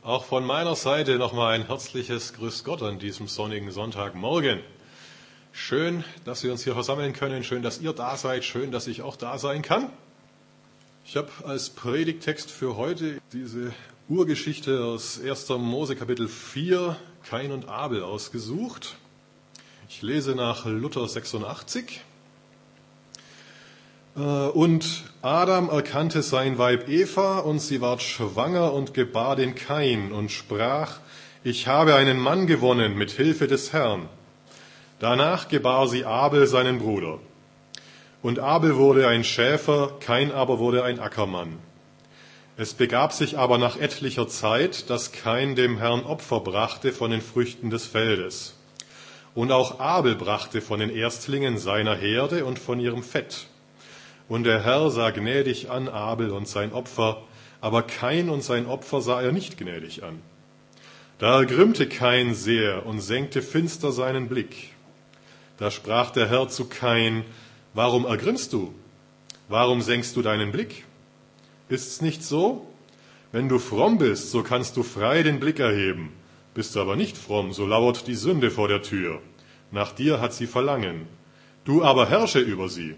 Auch von meiner Seite nochmal ein herzliches Grüß Gott an diesem sonnigen Sonntagmorgen. Schön, dass wir uns hier versammeln können, schön, dass ihr da seid, schön, dass ich auch da sein kann. Ich habe als Predigttext für heute diese Urgeschichte aus 1. Mose Kapitel 4, Kain und Abel, ausgesucht. Ich lese nach Luther 86. Und Adam erkannte sein Weib Eva, und sie ward schwanger und gebar den Kain und sprach: Ich habe einen Mann gewonnen mit Hilfe des Herrn. Danach gebar sie Abel, seinen Bruder. Und Abel wurde ein Schäfer, Kain aber wurde ein Ackermann. Es begab sich aber nach etlicher Zeit, dass Kain dem Herrn Opfer brachte von den Früchten des Feldes. Und auch Abel brachte von den Erstlingen seiner Herde und von ihrem Fett. Und der Herr sah gnädig an Abel und sein Opfer, aber Kain und sein Opfer sah er nicht gnädig an. Da ergrimmte Kain sehr und senkte finster seinen Blick. Da sprach der Herr zu Kain: Warum ergrimmst du? Warum senkst du deinen Blick? Ist's nicht so? Wenn du fromm bist, so kannst du frei den Blick erheben. Bist du aber nicht fromm, so lauert die Sünde vor der Tür. Nach dir hat sie Verlangen. Du aber herrsche über sie.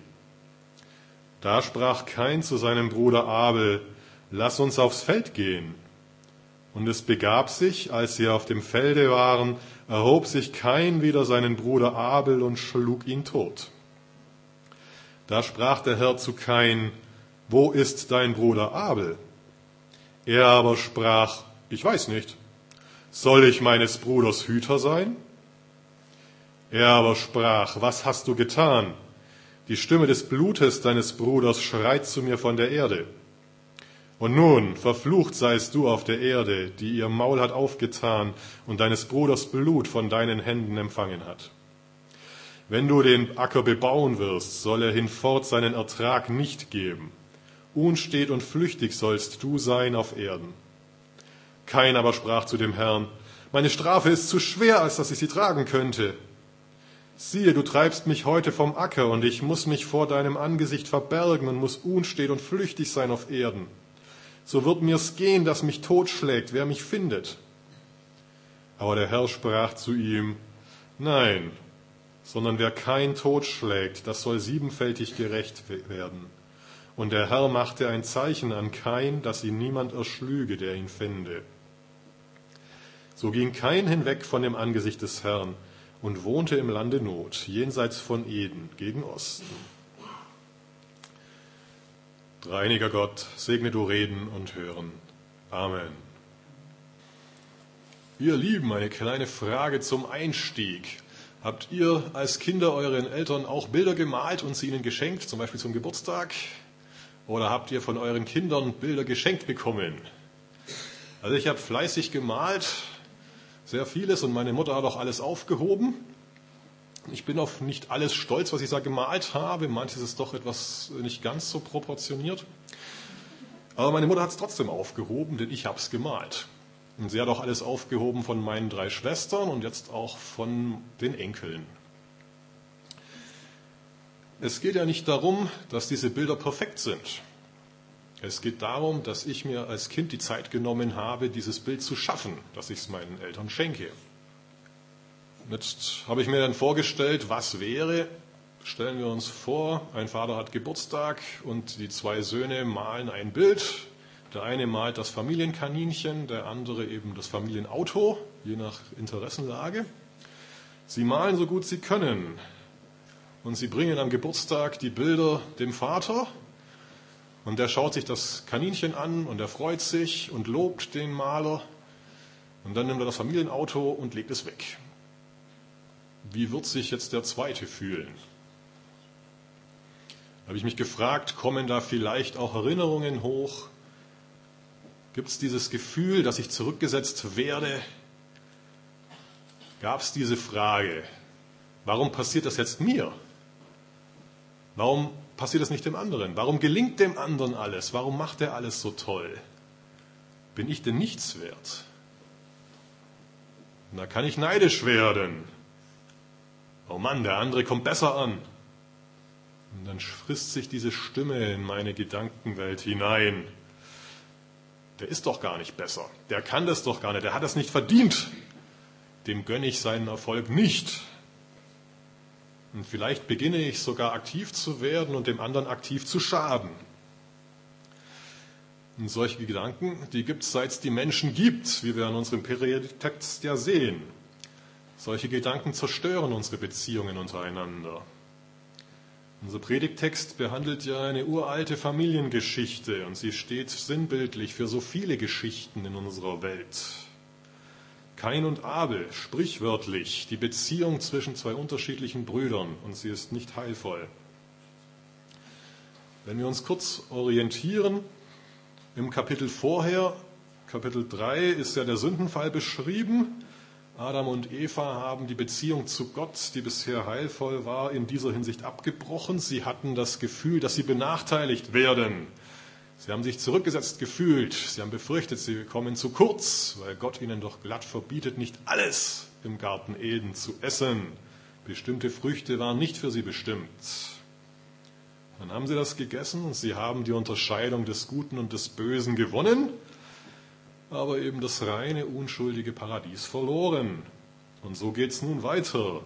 Da sprach Kain zu seinem Bruder Abel: Lass uns aufs Feld gehen. Und es begab sich, als sie auf dem Felde waren, erhob sich Kain wider seinen Bruder Abel und schlug ihn tot. Da sprach der Herr zu Kain: Wo ist dein Bruder Abel? Er aber sprach: Ich weiß nicht. Soll ich meines Bruders Hüter sein? Er aber sprach: Was hast du getan? Die Stimme des Blutes deines Bruders schreit zu mir von der Erde. Und nun, verflucht seist du auf der Erde, die ihr Maul hat aufgetan und deines Bruders Blut von deinen Händen empfangen hat. Wenn du den Acker bebauen wirst, soll er hinfort seinen Ertrag nicht geben. Unstet und flüchtig sollst du sein auf Erden. Kain aber sprach zu dem Herrn: Meine Strafe ist zu schwer, als dass ich sie tragen könnte. Siehe, du treibst mich heute vom Acker, und ich muss mich vor deinem Angesicht verbergen und muss unstet und flüchtig sein auf Erden. So wird mir's gehen, dass mich totschlägt, wer mich findet. Aber der Herr sprach zu ihm: Nein, sondern wer Kain totschlägt, das soll siebenfältig gerecht werden. Und der Herr machte ein Zeichen an Kain, dass ihn niemand erschlüge, der ihn fände. So ging Kain hinweg von dem Angesicht des Herrn und wohnte im Lande Not, jenseits von Eden, gegen Osten. Dreieiniger Gott, segne du Reden und Hören. Amen. Ihr Lieben, eine kleine Frage zum Einstieg. Habt ihr als Kinder euren Eltern auch Bilder gemalt und sie ihnen geschenkt, zum Beispiel zum Geburtstag? Oder habt ihr von euren Kindern Bilder geschenkt bekommen? Also ich habe fleißig gemalt, sehr vieles, und meine Mutter hat auch alles aufgehoben. Ich bin auf nicht alles stolz, was ich da gemalt habe. Manches ist doch etwas nicht ganz so proportioniert. Aber meine Mutter hat es trotzdem aufgehoben, denn ich habe es gemalt. Und sie hat auch alles aufgehoben von meinen 3 Schwestern und jetzt auch von den Enkeln. Es geht ja nicht darum, dass diese Bilder perfekt sind. Es geht darum, dass ich mir als Kind die Zeit genommen habe, dieses Bild zu schaffen, dass ich es meinen Eltern schenke. Jetzt habe ich mir dann vorgestellt, was wäre. Stellen wir uns vor, ein Vater hat Geburtstag und die 2 Söhne malen ein Bild. Der eine malt das Familienkaninchen, der andere eben das Familienauto, je nach Interessenlage. Sie malen so gut sie können. Und sie bringen am Geburtstag die Bilder dem Vater. Und der schaut sich das Kaninchen an und er freut sich und lobt den Maler. Und dann nimmt er das Familienauto und legt es weg. Wie wird sich jetzt der Zweite fühlen? Da habe ich mich gefragt, kommen da vielleicht auch Erinnerungen hoch? Gibt es dieses Gefühl, dass ich zurückgesetzt werde? Gab es diese Frage, warum passiert das jetzt mir? Warum passiert das nicht dem anderen? Warum gelingt dem anderen alles? Warum macht er alles so toll? Bin ich denn nichts wert? Und da kann ich neidisch werden. Oh Mann, der andere kommt besser an. Und dann frisst sich diese Stimme in meine Gedankenwelt hinein. der ist doch gar nicht besser, der kann das doch gar nicht, der hat das nicht verdient, dem gönne ich seinen Erfolg nicht. Und vielleicht beginne ich sogar aktiv zu werden und dem anderen aktiv zu schaden. Und solche Gedanken, die gibt es, seit es die Menschen gibt, wie wir in unserem Predigtext ja sehen. Solche Gedanken zerstören unsere Beziehungen untereinander. Unser Predigtext behandelt ja eine uralte Familiengeschichte und sie steht sinnbildlich für so viele Geschichten in unserer Welt. Kain und Abel, sprichwörtlich, die Beziehung zwischen zwei unterschiedlichen Brüdern, und sie ist nicht heilvoll. Wenn wir uns kurz orientieren, im Kapitel vorher, Kapitel 3, ist ja der Sündenfall beschrieben. Adam und Eva haben die Beziehung zu Gott, die bisher heilvoll war, in dieser Hinsicht abgebrochen. Sie hatten das Gefühl, dass sie benachteiligt werden. Sie haben sich zurückgesetzt gefühlt. Sie haben befürchtet, sie kommen zu kurz, weil Gott ihnen doch glatt verbietet, nicht alles im Garten Eden zu essen. Bestimmte Früchte waren nicht für sie bestimmt. Dann haben sie das gegessen und sie haben die Unterscheidung des Guten und des Bösen gewonnen, aber eben das reine, unschuldige Paradies verloren. Und so geht's nun weiter.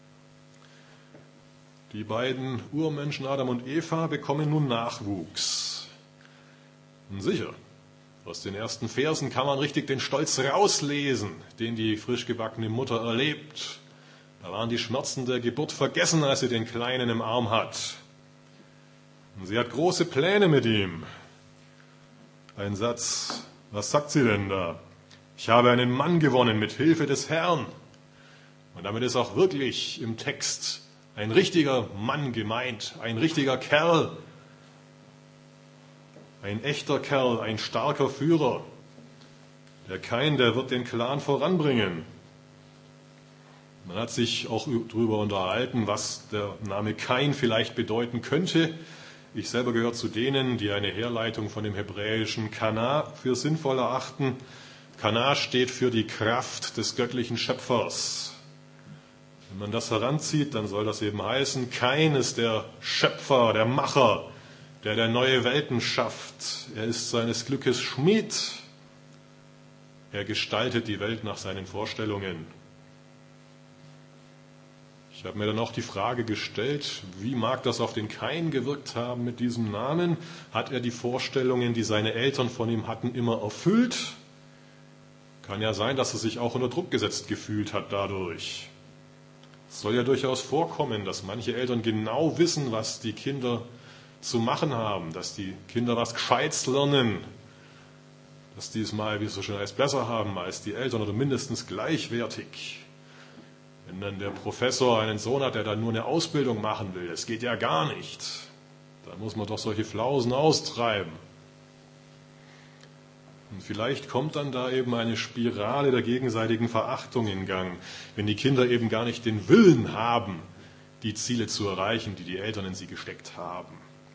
Die beiden Urmenschen Adam und Eva bekommen nun Nachwuchs. Und sicher, aus den ersten Versen kann man richtig den Stolz rauslesen, den die frisch gebackene Mutter erlebt. Da waren die Schmerzen der Geburt vergessen, als sie den Kleinen im Arm hat. Und sie hat große Pläne mit ihm. Ein Satz, was sagt sie denn da? Ich habe einen Mann gewonnen mit Hilfe des Herrn. Und damit ist auch wirklich im Text ein richtiger Mann gemeint, ein richtiger Kerl. Ein echter Kerl, ein starker Führer. Der Kain, der wird den Clan voranbringen. Man hat sich auch darüber unterhalten, was der Name Kain vielleicht bedeuten könnte. Ich selber gehöre zu denen, die eine Herleitung von dem hebräischen Kana für sinnvoll erachten. Kana steht für die Kraft des göttlichen Schöpfers. Wenn man das heranzieht, dann soll das eben heißen, Kain ist der Schöpfer, der Macher, der neue Welten schafft. Er ist seines Glückes Schmied. Er gestaltet die Welt nach seinen Vorstellungen. Ich habe mir dann auch die Frage gestellt, wie mag das auf den Kain gewirkt haben mit diesem Namen? Hat er die Vorstellungen, die seine Eltern von ihm hatten, immer erfüllt? Kann ja sein, dass er sich auch unter Druck gesetzt gefühlt hat dadurch. Es soll ja durchaus vorkommen, dass manche Eltern genau wissen, was die Kinder zu machen haben, dass die Kinder was Gescheites lernen, dass die es mal, wie es so schön heißt, besser haben als die Eltern oder mindestens gleichwertig. Wenn dann der Professor einen Sohn hat, der dann nur eine Ausbildung machen will, das geht ja gar nicht. Da muss man doch solche Flausen austreiben. Und vielleicht kommt dann da eben eine Spirale der gegenseitigen Verachtung in Gang, wenn die Kinder eben gar nicht den Willen haben, die Ziele zu erreichen, die die Eltern in sie gesteckt haben.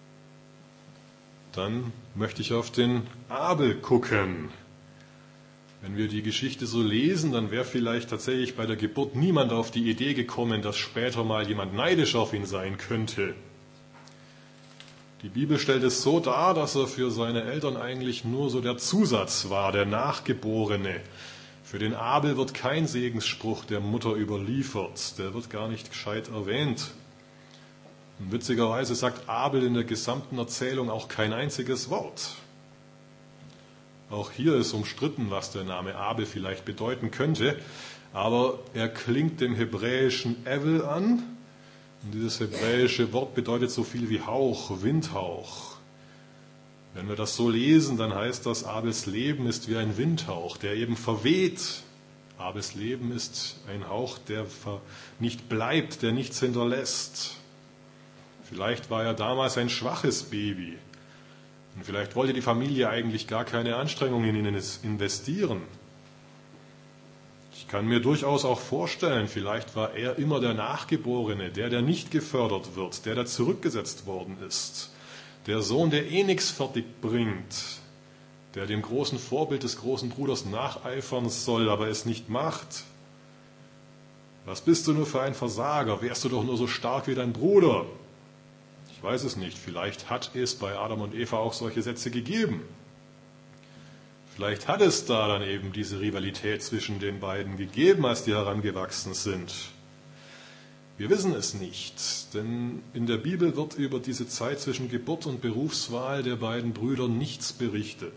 Dann möchte ich auf den Abel gucken. Wenn wir die Geschichte so lesen, dann wäre vielleicht tatsächlich bei der Geburt niemand auf die Idee gekommen, dass später mal jemand neidisch auf ihn sein könnte. Die Bibel stellt es so dar, dass er für seine Eltern eigentlich nur so der Zusatz war, der Nachgeborene. Für den Abel wird kein Segensspruch der Mutter überliefert, der wird gar nicht gescheit erwähnt. Und witzigerweise sagt Abel in der gesamten Erzählung auch kein einziges Wort. Auch hier ist umstritten, was der Name Abel vielleicht bedeuten könnte, aber er klingt dem hebräischen Evel an. Und dieses hebräische Wort bedeutet so viel wie Hauch, Windhauch. Wenn wir das so lesen, dann heißt das, Abels Leben ist wie ein Windhauch, der eben verweht. Abels Leben ist ein Hauch, der nicht bleibt, der nichts hinterlässt. Vielleicht war er damals ein schwaches Baby. Und vielleicht wollte die Familie eigentlich gar keine Anstrengungen in ihn investieren. Ich kann mir durchaus auch vorstellen, vielleicht war er immer der Nachgeborene, der nicht gefördert wird, der zurückgesetzt worden ist. Der Sohn, der eh nichts fertig bringt, der dem großen Vorbild des großen Bruders nacheifern soll, aber es nicht macht. Was bist du nur für ein Versager? Wärst du doch nur so stark wie dein Bruder? Ich weiß es nicht. Vielleicht hat es bei Adam und Eva auch solche Sätze gegeben. Vielleicht hat es da dann eben diese Rivalität zwischen den beiden gegeben, als die herangewachsen sind. Wir wissen es nicht, denn in der Bibel wird über diese Zeit zwischen Geburt und Berufswahl der beiden Brüder nichts berichtet.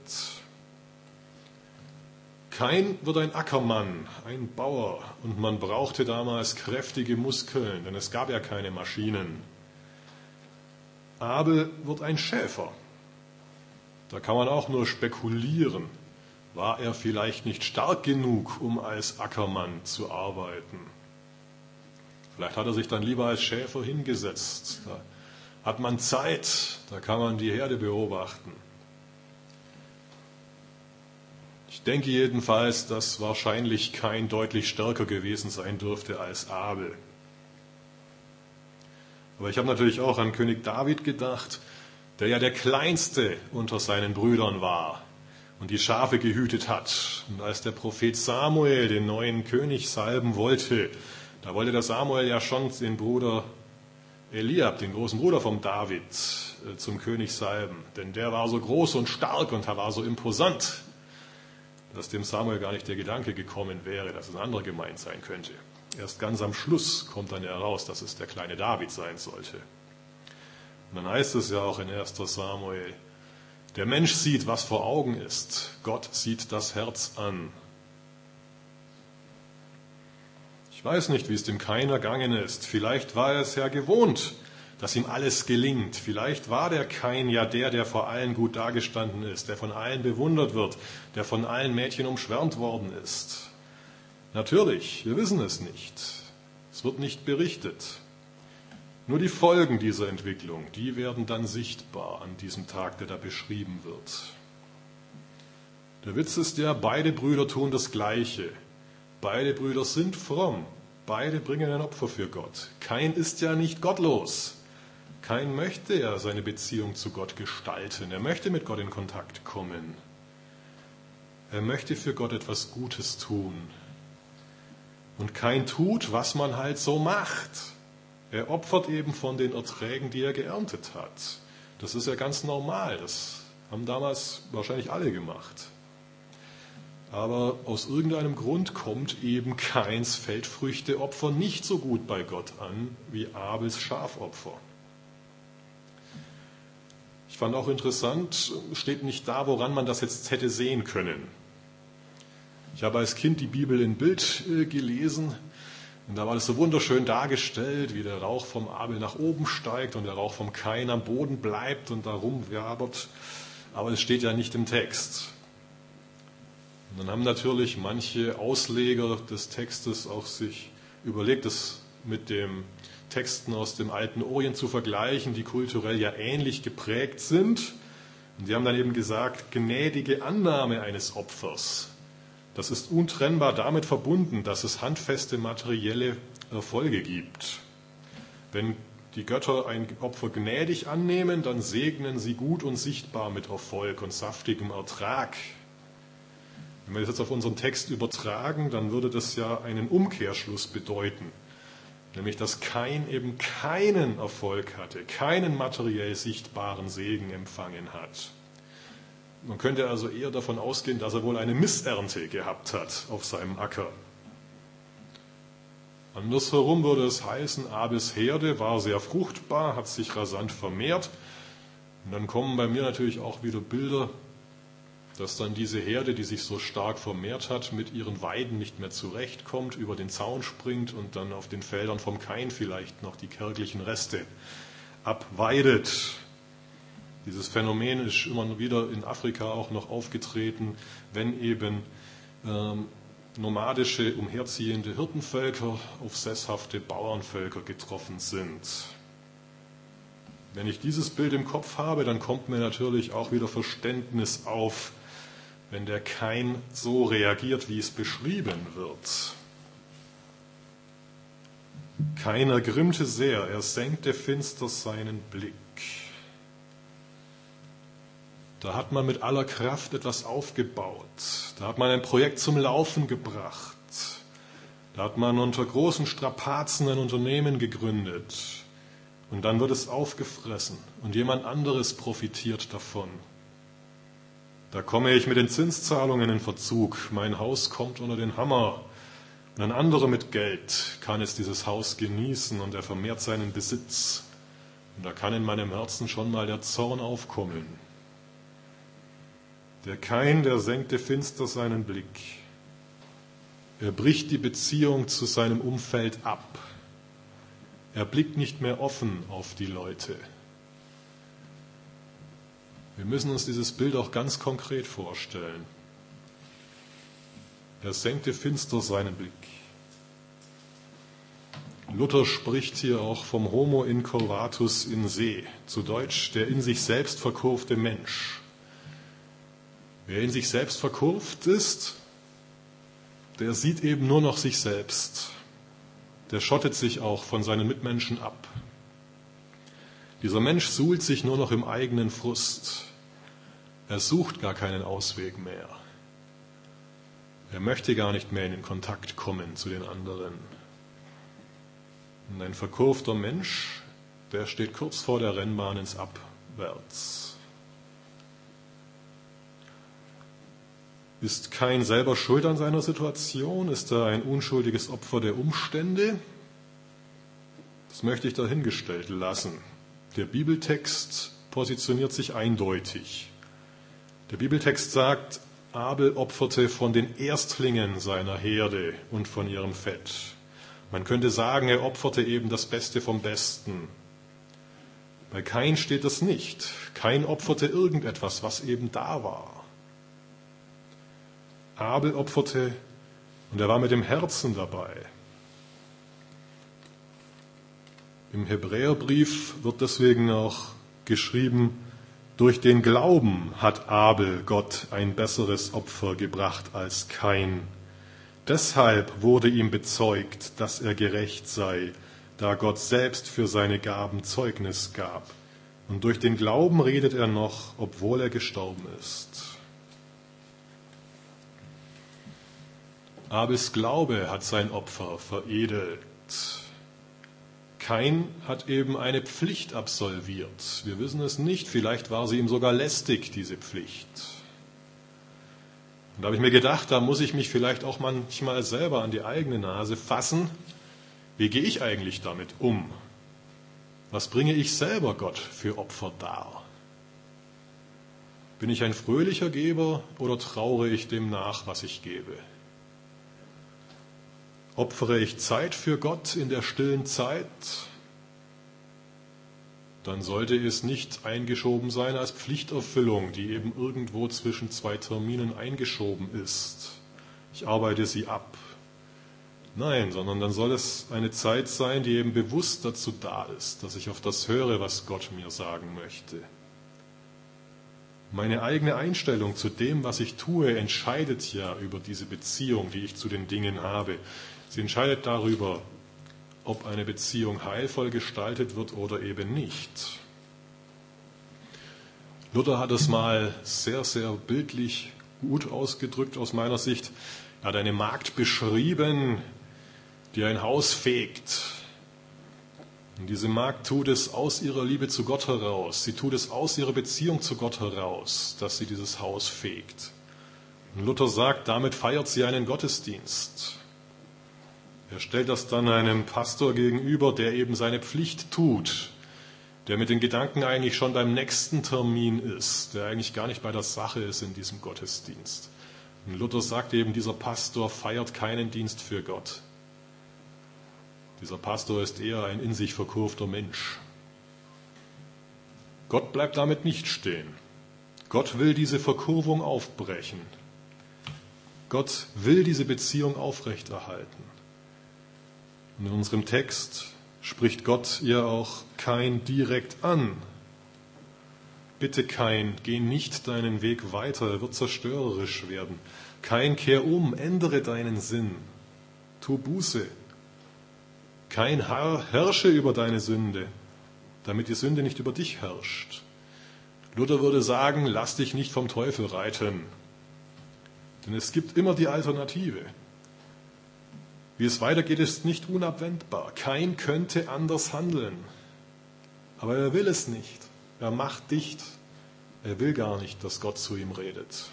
Kain wird ein Ackermann, ein Bauer, und man brauchte damals kräftige Muskeln, denn es gab ja keine Maschinen. Abel wird ein Schäfer. Da kann man auch nur spekulieren. War er vielleicht nicht stark genug, um als Ackermann zu arbeiten? Vielleicht hat er sich dann lieber als Schäfer hingesetzt. Da hat man Zeit, da kann man die Herde beobachten. Ich denke jedenfalls, dass wahrscheinlich Kain deutlich stärker gewesen sein dürfte als Abel. Aber ich habe natürlich auch an König David gedacht, der ja der Kleinste unter seinen Brüdern war und die Schafe gehütet hat. Und als der Prophet Samuel den neuen König salben wollte, da wollte der Samuel ja schon den Bruder Eliab, den großen Bruder von David, zum König salben. Denn der war so groß und stark und er war so imposant, dass dem Samuel gar nicht der Gedanke gekommen wäre, dass es ein anderer gemeint sein könnte. Erst ganz am Schluss kommt dann heraus, dass es der kleine David sein sollte. Und dann heißt es ja auch in 1. Samuel, der Mensch sieht, was vor Augen ist. Gott sieht das Herz an. Ich weiß nicht, wie es dem Kain ergangen ist. Vielleicht war er es ja gewohnt, dass ihm alles gelingt. Vielleicht war der Kain ja der vor allen gut dagestanden ist, der von allen bewundert wird, der von allen Mädchen umschwärmt worden ist. Natürlich, wir wissen es nicht. Es wird nicht berichtet. Nur die Folgen dieser Entwicklung, die werden dann sichtbar an diesem Tag, der da beschrieben wird. Der Witz ist ja, beide Brüder tun das Gleiche. Beide Brüder sind fromm. Beide bringen ein Opfer für Gott. Kain ist ja nicht gottlos. Kain möchte ja seine Beziehung zu Gott gestalten. Er möchte mit Gott in Kontakt kommen. Er möchte für Gott etwas Gutes tun. Und Kain tut, was man halt so macht. Er opfert eben von den Erträgen, die er geerntet hat. Das ist ja ganz normal. Das haben damals wahrscheinlich alle gemacht. Aber aus irgendeinem Grund kommt eben Kains Feldfrüchteopfer nicht so gut bei Gott an wie Abels Schafopfer. Ich fand auch interessant, steht nicht da, woran man das jetzt hätte sehen können. Ich habe als Kind die Bibel in Bild gelesen und da war das so wunderschön dargestellt, wie der Rauch vom Abel nach oben steigt und der Rauch vom Kain am Boden bleibt und da rumwabert. Aber es steht ja nicht im Text. Und dann haben natürlich manche Ausleger des Textes auch sich überlegt, das mit den Texten aus dem alten Orient zu vergleichen, die kulturell ja ähnlich geprägt sind. Und die haben dann eben gesagt, gnädige Annahme eines Opfers, das ist untrennbar damit verbunden, dass es handfeste materielle Erfolge gibt. Wenn die Götter ein Opfer gnädig annehmen, dann segnen sie gut und sichtbar mit Erfolg und saftigem Ertrag. Wenn wir das jetzt auf unseren Text übertragen, dann würde das ja einen Umkehrschluss bedeuten. Nämlich, dass Kain eben keinen Erfolg hatte, keinen materiell sichtbaren Segen empfangen hat. Man könnte also eher davon ausgehen, dass er wohl eine Missernte gehabt hat auf seinem Acker. Andersherum würde es heißen, Abels Herde war sehr fruchtbar, hat sich rasant vermehrt. Und dann kommen bei mir natürlich auch wieder Bilder, dass dann diese Herde, die sich so stark vermehrt hat, mit ihren Weiden nicht mehr zurechtkommt, über den Zaun springt und dann auf den Feldern vom Kain vielleicht noch die kärglichen Reste abweidet. Dieses Phänomen ist immer wieder in Afrika auch noch aufgetreten, wenn eben nomadische, umherziehende Hirtenvölker auf sesshafte Bauernvölker getroffen sind. Wenn ich dieses Bild im Kopf habe, dann kommt mir natürlich auch wieder Verständnis auf, wenn der Kain so reagiert, wie es beschrieben wird. Kain ergrimmte sehr, er senkte finster seinen Blick. Da hat man mit aller Kraft etwas aufgebaut. Da hat man ein Projekt zum Laufen gebracht. Da hat man unter großen Strapazen ein Unternehmen gegründet. Und dann wird es aufgefressen und jemand anderes profitiert davon. Da komme ich mit den Zinszahlungen in Verzug. Mein Haus kommt unter den Hammer. Und ein anderer mit Geld kann es dieses Haus genießen und er vermehrt seinen Besitz. Und da kann in meinem Herzen schon mal der Zorn aufkommen. Der Kain, der senkte finster seinen Blick. Er bricht die Beziehung zu seinem Umfeld ab. Er blickt nicht mehr offen auf die Leute. Wir müssen uns dieses Bild auch ganz konkret vorstellen. Er senkte finster seinen Blick. Luther spricht hier auch vom Homo incurvatus in se, zu Deutsch der in sich selbst verkurvte Mensch. Wer in sich selbst verkurvt ist, der sieht eben nur noch sich selbst. Der schottet sich auch von seinen Mitmenschen ab. Dieser Mensch suhlt sich nur noch im eigenen Frust. Er sucht gar keinen Ausweg mehr. Er möchte gar nicht mehr in den Kontakt kommen zu den anderen. Und ein verkurvter Mensch, der steht kurz vor der Rennbahn ins Abwärts. Ist Kain selber schuld an seiner Situation? Ist er ein unschuldiges Opfer der Umstände? Das möchte ich dahingestellt lassen. Der Bibeltext positioniert sich eindeutig. Der Bibeltext sagt, Abel opferte von den Erstlingen seiner Herde und von ihrem Fett. Man könnte sagen, er opferte eben das Beste vom Besten. Bei Kain steht das nicht. Kain opferte irgendetwas, was eben da war. Abel opferte und er war mit dem Herzen dabei. Im Hebräerbrief wird deswegen auch geschrieben, durch den Glauben hat Abel Gott ein besseres Opfer gebracht als Kain. Deshalb wurde ihm bezeugt, dass er gerecht sei, da Gott selbst für seine Gaben Zeugnis gab. Und durch den Glauben redet er noch, obwohl er gestorben ist. Abels Glaube hat sein Opfer veredelt. Kain hat eben eine Pflicht absolviert. Wir wissen es nicht, vielleicht war sie ihm sogar lästig, diese Pflicht. Und da habe ich mir gedacht, da muss ich mich vielleicht auch manchmal selber an die eigene Nase fassen. Wie gehe ich eigentlich damit um? Was bringe ich selber Gott für Opfer dar? Bin ich ein fröhlicher Geber oder trauere ich dem nach, was ich gebe? Opfere ich Zeit für Gott in der stillen Zeit, dann sollte es nicht eingeschoben sein als Pflichterfüllung, die eben irgendwo zwischen zwei Terminen eingeschoben ist. Ich arbeite sie ab. Nein, sondern dann soll es eine Zeit sein, die eben bewusst dazu da ist, dass ich auf das höre, was Gott mir sagen möchte. Meine eigene Einstellung zu dem, was ich tue, entscheidet ja über diese Beziehung, die ich zu den Dingen habe. Sie entscheidet darüber, ob eine Beziehung heilvoll gestaltet wird oder eben nicht. Luther hat es mal sehr, sehr bildlich gut ausgedrückt aus meiner Sicht. Er hat eine Magd beschrieben, die ein Haus fegt. Und diese Magd tut es aus ihrer Liebe zu Gott heraus. Sie tut es aus ihrer Beziehung zu Gott heraus, dass sie dieses Haus fegt. Und Luther sagt, damit feiert sie einen Gottesdienst. Er stellt das dann einem Pastor gegenüber, der eben seine Pflicht tut, der mit den Gedanken eigentlich schon beim nächsten Termin ist, der eigentlich gar nicht bei der Sache ist in diesem Gottesdienst. Und Luther sagt eben, dieser Pastor feiert keinen Dienst für Gott. Dieser Pastor ist eher ein in sich verkurvter Mensch. Gott bleibt damit nicht stehen. Gott will diese Verkurvung aufbrechen. Gott will diese Beziehung aufrechterhalten. Und in unserem Text spricht Gott ihr auch Kain direkt an. Bitte Kain, geh nicht deinen Weg weiter, er wird zerstörerisch werden. Kain, kehr um, ändere deinen Sinn, tu Buße. Kain, herrsche über deine Sünde, damit die Sünde nicht über dich herrscht. Luther würde sagen, lass dich nicht vom Teufel reiten, denn es gibt immer die Alternative. Wie es weitergeht, ist nicht unabwendbar. Kain könnte anders handeln, aber er will es nicht. Er macht dicht. Er will gar nicht, dass Gott zu ihm redet.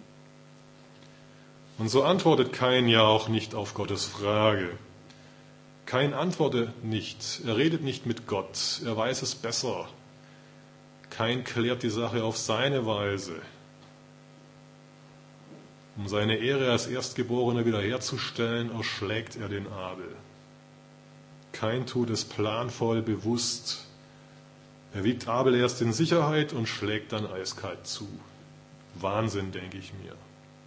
Und so antwortet Kain ja auch nicht auf Gottes Frage. Kain antwortet nicht, er redet nicht mit Gott, er weiß es besser. Kain klärt die Sache auf seine Weise. Um seine Ehre als Erstgeborener wiederherzustellen, erschlägt er den Abel. Kain tut es planvoll, bewusst. Er wiegt Abel erst in Sicherheit und schlägt dann eiskalt zu. Wahnsinn, denke ich mir.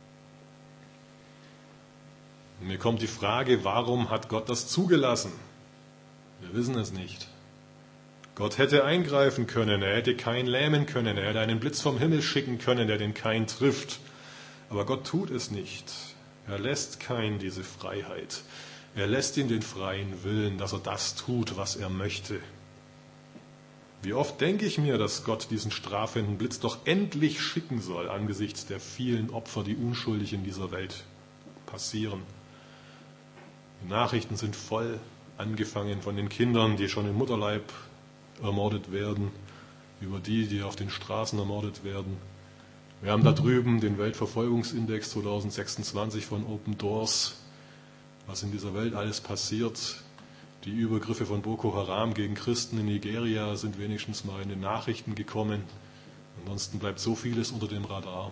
Und mir kommt die Frage, warum hat Gott das zugelassen? Wir wissen es nicht. Gott hätte eingreifen können, er hätte Kain lähmen können, er hätte einen Blitz vom Himmel schicken können, der den Kain trifft. Aber Gott tut es nicht. Er lässt Kain diese Freiheit. Er lässt ihm den freien Willen, dass er das tut, was er möchte. Wie oft denke ich mir, dass Gott diesen strafenden Blitz doch endlich schicken soll, angesichts der vielen Opfer, die unschuldig in dieser Welt passieren. Die Nachrichten sind voll, angefangen von den Kindern, die schon im Mutterleib ermordet werden, über die auf den Straßen ermordet werden. Wir haben da drüben den Weltverfolgungsindex 2026 von Open Doors, was in dieser Welt alles passiert. Die Übergriffe von Boko Haram gegen Christen in Nigeria sind wenigstens mal in den Nachrichten gekommen. Ansonsten bleibt so vieles unter dem Radar.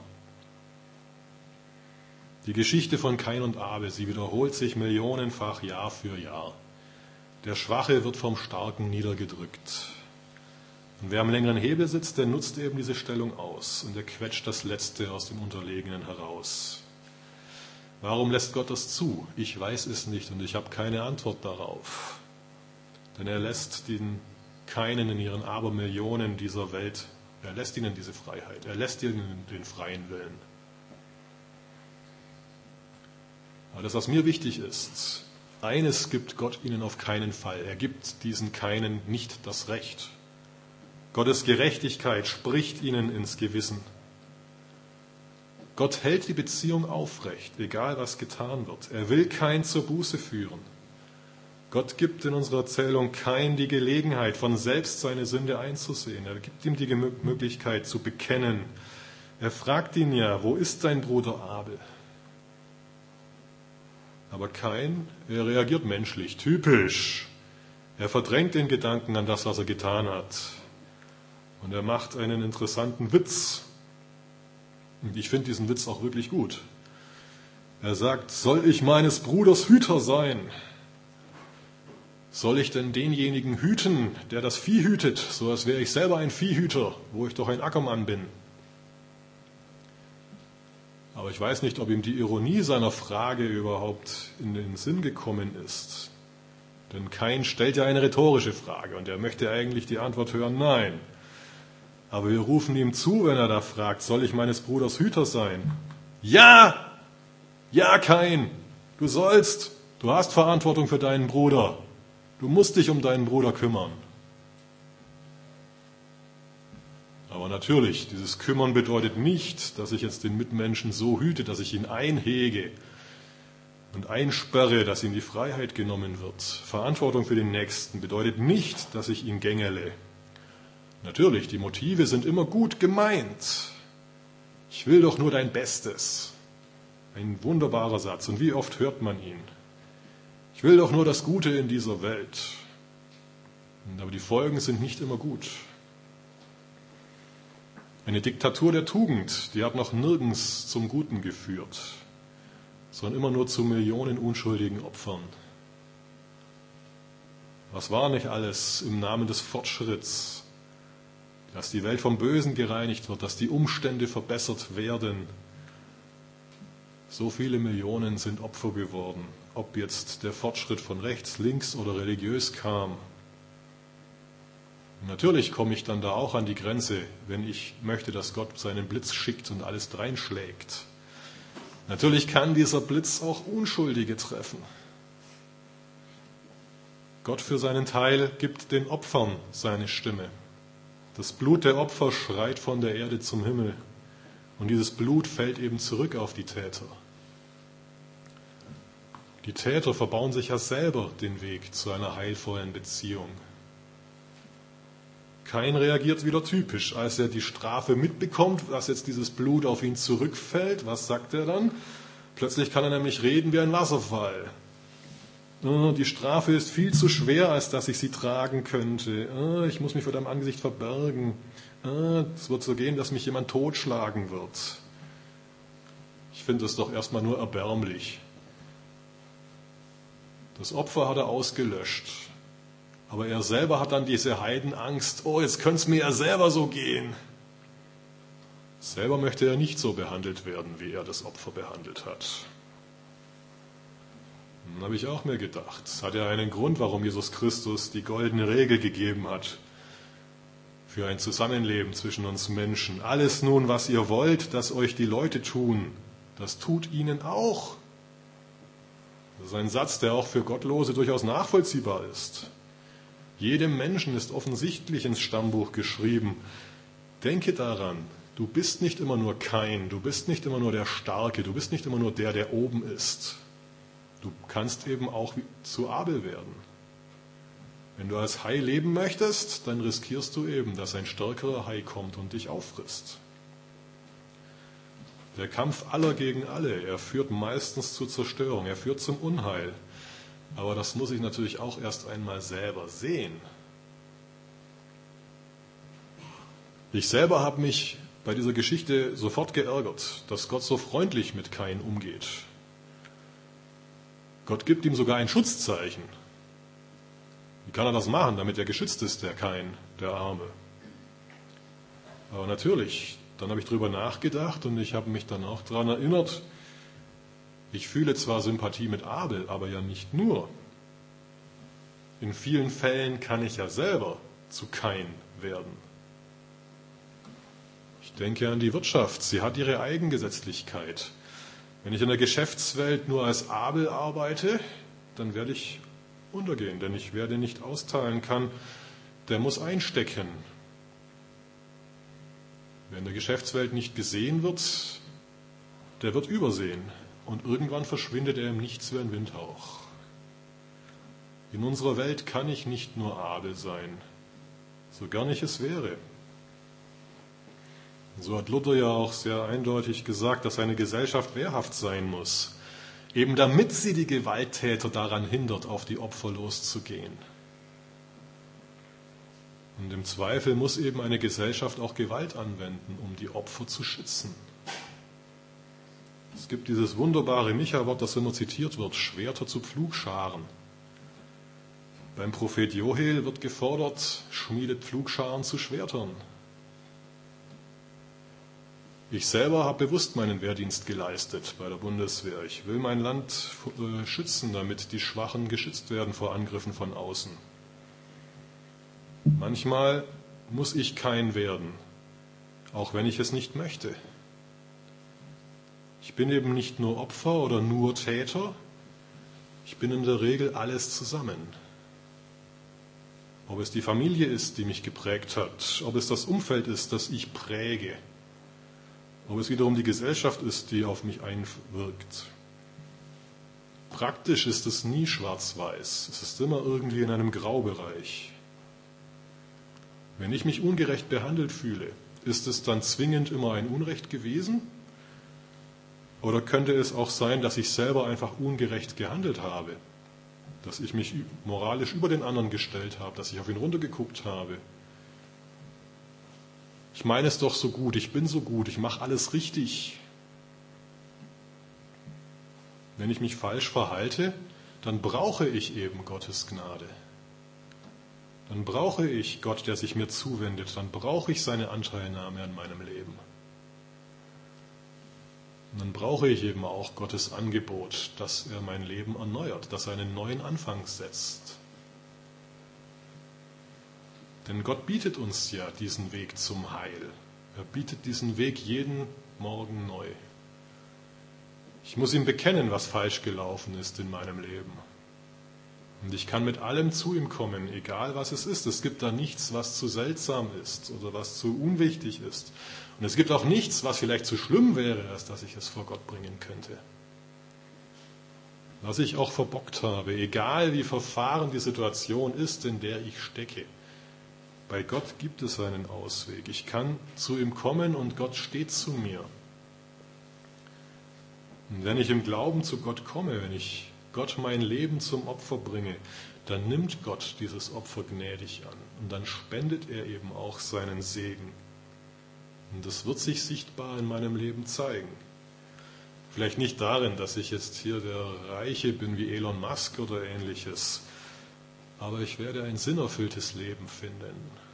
Die Geschichte von Kain und Abel, sie wiederholt sich millionenfach Jahr für Jahr. Der Schwache wird vom Starken niedergedrückt. Und wer am längeren Hebel sitzt, der nutzt eben diese Stellung aus und er quetscht das Letzte aus dem Unterlegenen heraus. Warum lässt Gott das zu? Ich weiß es nicht und ich habe keine Antwort darauf. Denn er lässt den Keinen in ihren Abermillionen dieser Welt, er lässt ihnen diese Freiheit, er lässt ihnen den freien Willen. Aber das, was mir wichtig ist, eines gibt Gott ihnen auf keinen Fall. Er gibt diesen Keinen nicht das Recht. Gottes Gerechtigkeit spricht ihnen ins Gewissen. Gott hält die Beziehung aufrecht, egal was getan wird. Er will Kain zur Buße führen. Gott gibt in unserer Erzählung Kain die Gelegenheit, von selbst seine Sünde einzusehen. Er gibt ihm die Möglichkeit zu bekennen. Er fragt ihn ja, wo ist dein Bruder Abel? Aber Kain, er reagiert menschlich, typisch. Er verdrängt den Gedanken an das, was er getan hat. Und er macht einen interessanten Witz. Und ich finde diesen Witz auch wirklich gut. Er sagt, soll ich meines Bruders Hüter sein? Soll ich denn denjenigen hüten, der das Vieh hütet, so als wäre ich selber ein Viehhüter, wo ich doch ein Ackermann bin? Aber ich weiß nicht, ob ihm die Ironie seiner Frage überhaupt in den Sinn gekommen ist. Denn Kain stellt ja eine rhetorische Frage und er möchte eigentlich die Antwort hören, nein. Aber wir rufen ihm zu, wenn er da fragt, soll ich meines Bruders Hüter sein? Ja! Ja, Kain, du sollst. Du hast Verantwortung für deinen Bruder. Du musst dich um deinen Bruder kümmern. Aber natürlich, dieses Kümmern bedeutet nicht, dass ich jetzt den Mitmenschen so hüte, dass ich ihn einhege und einsperre, dass ihm die Freiheit genommen wird. Verantwortung für den Nächsten bedeutet nicht, dass ich ihn gängele. Natürlich, die Motive sind immer gut gemeint. Ich will doch nur dein Bestes. Ein wunderbarer Satz. Und wie oft hört man ihn? Ich will doch nur das Gute in dieser Welt. Aber die Folgen sind nicht immer gut. Eine Diktatur der Tugend, die hat noch nirgends zum Guten geführt, sondern immer nur zu Millionen unschuldigen Opfern. Was war nicht alles im Namen des Fortschritts, dass die Welt vom Bösen gereinigt wird, dass die Umstände verbessert werden. So viele Millionen sind Opfer geworden, ob jetzt der Fortschritt von rechts, links oder religiös kam. Natürlich komme ich dann da auch an die Grenze, wenn ich möchte, dass Gott seinen Blitz schickt und alles dreinschlägt. Natürlich kann dieser Blitz auch Unschuldige treffen. Gott für seinen Teil gibt den Opfern seine Stimme. Das Blut der Opfer schreit von der Erde zum Himmel. Und dieses Blut fällt eben zurück auf die Täter. Die Täter verbauen sich ja selber den Weg zu einer heilvollen Beziehung. Kain reagiert wieder typisch. Als er die Strafe mitbekommt, dass jetzt dieses Blut auf ihn zurückfällt, was sagt er dann? Plötzlich kann er nämlich reden wie ein Wasserfall. Die Strafe ist viel zu schwer, als dass ich sie tragen könnte. Ich muss mich vor deinem Angesicht verbergen. Es wird so gehen, dass mich jemand totschlagen wird. Ich finde es doch erstmal nur erbärmlich. Das Opfer hat er ausgelöscht. Aber er selber hat dann diese Heidenangst. Jetzt könnte es mir ja selber so gehen. Selber möchte er nicht so behandelt werden, wie er das Opfer behandelt hat. Dann habe ich auch mir gedacht, es hat ja einen Grund, warum Jesus Christus die goldene Regel gegeben hat für ein Zusammenleben zwischen uns Menschen. Alles nun, was ihr wollt, dass euch die Leute tun, das tut ihnen auch. Das ist ein Satz, der auch für Gottlose durchaus nachvollziehbar ist. Jedem Menschen ist offensichtlich ins Stammbuch geschrieben, denke daran, du bist nicht immer nur Kain, du bist nicht immer nur der Starke, du bist nicht immer nur der, der oben ist. Du kannst eben auch zu Abel werden. Wenn du als Hai leben möchtest, dann riskierst du eben, dass ein stärkerer Hai kommt und dich auffrisst. Der Kampf aller gegen alle, er führt meistens zur Zerstörung, er führt zum Unheil. Aber das muss ich natürlich auch erst einmal selber sehen. Ich selber habe mich bei dieser Geschichte sofort geärgert, dass Gott so freundlich mit Kain umgeht. Gott gibt ihm sogar ein Schutzzeichen. Wie kann er das machen, damit er geschützt ist, der Kain, der Arme? Aber natürlich, dann habe ich darüber nachgedacht und ich habe mich dann auch daran erinnert, ich fühle zwar Sympathie mit Abel, aber ja nicht nur. In vielen Fällen kann ich ja selber zu Kain werden. Ich denke an die Wirtschaft, sie hat ihre Eigengesetzlichkeit. Wenn ich in der Geschäftswelt nur als Abel arbeite, dann werde ich untergehen, denn ich werde nicht austeilen kann, der muss einstecken. Wer in der Geschäftswelt nicht gesehen wird, der wird übersehen und irgendwann verschwindet er im Nichts wie ein Windhauch. In unserer Welt kann ich nicht nur Abel sein, so gern ich es wäre. So hat Luther ja auch sehr eindeutig gesagt, dass eine Gesellschaft wehrhaft sein muss, eben damit sie die Gewalttäter daran hindert, auf die Opfer loszugehen. Und im Zweifel muss eben eine Gesellschaft auch Gewalt anwenden, um die Opfer zu schützen. Es gibt dieses wunderbare Micha-Wort, das immer zitiert wird, Schwerter zu Pflugscharen. Beim Prophet Joel wird gefordert, schmiedet Pflugscharen zu Schwertern. Ich selber habe bewusst meinen Wehrdienst geleistet bei der Bundeswehr. Ich will mein Land schützen, damit die Schwachen geschützt werden vor Angriffen von außen. Manchmal muss ich Kain werden, auch wenn ich es nicht möchte. Ich bin eben nicht nur Opfer oder nur Täter, ich bin in der Regel alles zusammen. Ob es die Familie ist, die mich geprägt hat, ob es das Umfeld ist, das ich präge, ob es wiederum die Gesellschaft ist, die auf mich einwirkt. Praktisch ist es nie schwarz-weiß, es ist immer irgendwie in einem Graubereich. Wenn ich mich ungerecht behandelt fühle, ist es dann zwingend immer ein Unrecht gewesen? Oder könnte es auch sein, dass ich selber einfach ungerecht gehandelt habe? Dass ich mich moralisch über den anderen gestellt habe, dass ich auf ihn runtergeguckt habe? Ich meine es doch so gut, ich bin so gut, ich mache alles richtig. Wenn ich mich falsch verhalte, dann brauche ich eben Gottes Gnade. Dann brauche ich Gott, der sich mir zuwendet. Dann brauche ich seine Anteilnahme an meinem Leben. Und dann brauche ich eben auch Gottes Angebot, dass er mein Leben erneuert, dass er einen neuen Anfang setzt. Denn Gott bietet uns ja diesen Weg zum Heil. Er bietet diesen Weg jeden Morgen neu. Ich muss ihm bekennen, was falsch gelaufen ist in meinem Leben. Und ich kann mit allem zu ihm kommen, egal was es ist. Es gibt da nichts, was zu seltsam ist oder was zu unwichtig ist. Und es gibt auch nichts, was vielleicht zu schlimm wäre, als dass ich es vor Gott bringen könnte. Was ich auch verbockt habe, egal wie verfahren die Situation ist, in der ich stecke. Bei Gott gibt es einen Ausweg. Ich kann zu ihm kommen und Gott steht zu mir. Und wenn ich im Glauben zu Gott komme, wenn ich Gott mein Leben zum Opfer bringe, dann nimmt Gott dieses Opfer gnädig an und dann spendet er eben auch seinen Segen. Und das wird sich sichtbar in meinem Leben zeigen. Vielleicht nicht darin, dass ich jetzt hier der Reiche bin wie Elon Musk oder ähnliches, aber ich werde ein sinnerfülltes Leben finden.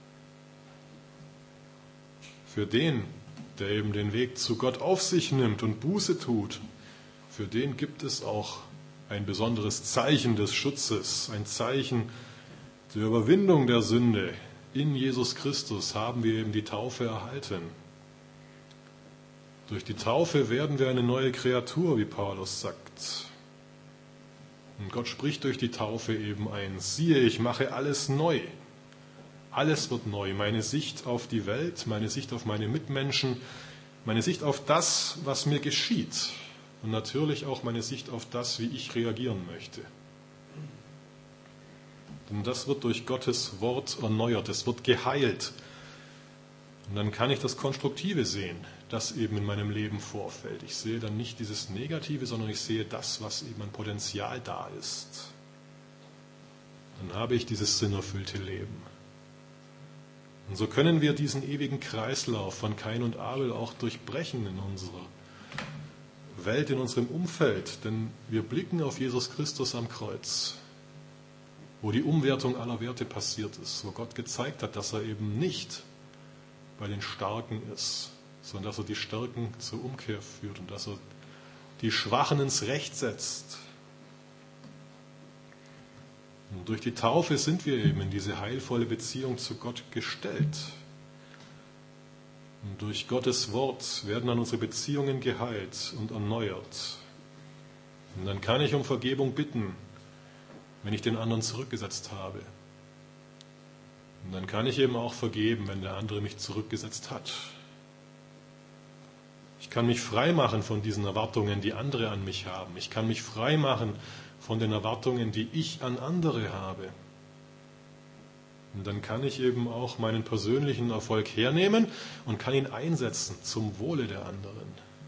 Für den, der eben den Weg zu Gott auf sich nimmt und Buße tut, für den gibt es auch ein besonderes Zeichen des Schutzes, ein Zeichen der Überwindung der Sünde. In Jesus Christus haben wir eben die Taufe erhalten. Durch die Taufe werden wir eine neue Kreatur, wie Paulus sagt. Und Gott spricht durch die Taufe eben ein: Siehe, ich mache alles neu. Alles wird neu. Meine Sicht auf die Welt, meine Sicht auf meine Mitmenschen, meine Sicht auf das, was mir geschieht. Und natürlich auch meine Sicht auf das, wie ich reagieren möchte. Denn das wird durch Gottes Wort erneuert, es wird geheilt. Und dann kann ich das Konstruktive sehen, das eben in meinem Leben vorfällt. Ich sehe dann nicht dieses Negative, sondern ich sehe das, was eben an Potenzial da ist. Dann habe ich dieses sinnerfüllte Leben. Und so können wir diesen ewigen Kreislauf von Kain und Abel auch durchbrechen in unserer Welt, in unserem Umfeld. Denn wir blicken auf Jesus Christus am Kreuz, wo die Umwertung aller Werte passiert ist, wo Gott gezeigt hat, dass er eben nicht bei den Starken ist, sondern dass er die Starken zur Umkehr führt und dass er die Schwachen ins Recht setzt. Und durch die Taufe sind wir eben in diese heilvolle Beziehung zu Gott gestellt. Und durch Gottes Wort werden dann unsere Beziehungen geheilt und erneuert. Und dann kann ich um Vergebung bitten, wenn ich den anderen zurückgesetzt habe. Und dann kann ich eben auch vergeben, wenn der andere mich zurückgesetzt hat. Ich kann mich frei machen von diesen Erwartungen, die andere an mich haben. Ich kann mich frei machen von den Erwartungen, die ich an andere habe. Und dann kann ich eben auch meinen persönlichen Erfolg hernehmen und kann ihn einsetzen zum Wohle der anderen.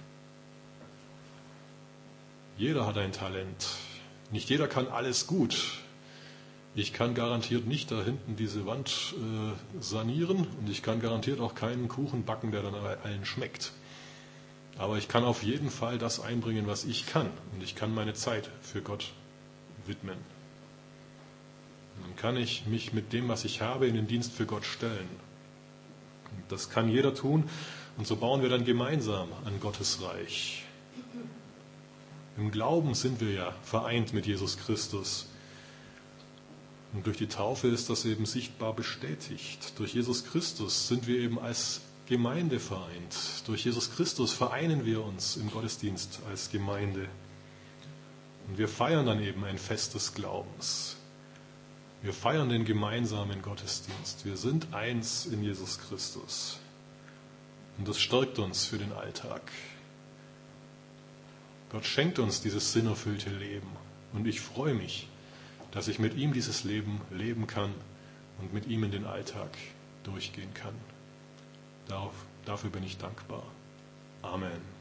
Jeder hat ein Talent. Nicht jeder kann alles gut. Ich kann garantiert nicht da hinten diese Wand sanieren und ich kann garantiert auch keinen Kuchen backen, der dann allen schmeckt. Aber ich kann auf jeden Fall das einbringen, was ich kann. Und ich kann meine Zeit für Gott widmen. Dann kann ich mich mit dem, was ich habe, in den Dienst für Gott stellen. Und das kann jeder tun. Und so bauen wir dann gemeinsam an Gottes Reich. Im Glauben sind wir ja vereint mit Jesus Christus. Und durch die Taufe ist das eben sichtbar bestätigt. Durch Jesus Christus sind wir eben als Gemeinde vereint. Durch Jesus Christus vereinen wir uns im Gottesdienst als Gemeinde. Und wir feiern dann eben ein Fest des Glaubens. Wir feiern den gemeinsamen Gottesdienst. Wir sind eins in Jesus Christus. Und das stärkt uns für den Alltag. Gott schenkt uns dieses sinnerfüllte Leben. Und ich freue mich, dass ich mit ihm dieses Leben leben kann und mit ihm in den Alltag durchgehen kann. Dafür bin ich dankbar. Amen.